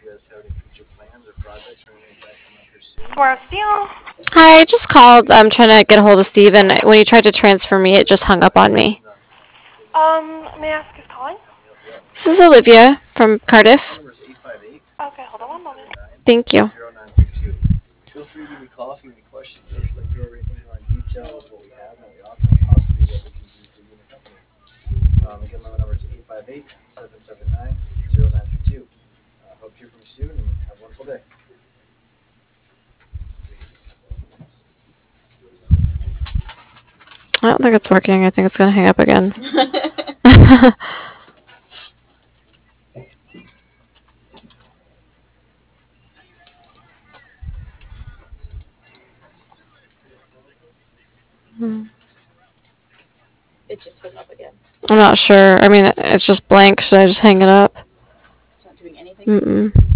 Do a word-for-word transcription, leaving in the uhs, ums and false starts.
Square of Steel. Hi, I just called. I'm trying to get a hold of Steve, and when he tried to transfer me, it just hung up on me. Um, may I ask who's calling? This is Olivia from Cardiff. Okay, hold on one moment. Thank you. Feel free to give me a call if you have any questions. I'd like to go over anything more in detail of what we have and what we offer, and possibly what we can do for you and the company. Um, again, my number is eight five eight, seven seven nine, zero nine three two. I hope to hear from you soon, and have a wonderful day. I don't think it's working. I think it's going to hang up again. Hmm. It just hung up again. I'm not sure. I mean, it's just blank. Should I just hang it up? It's not doing anything. Mm-mm.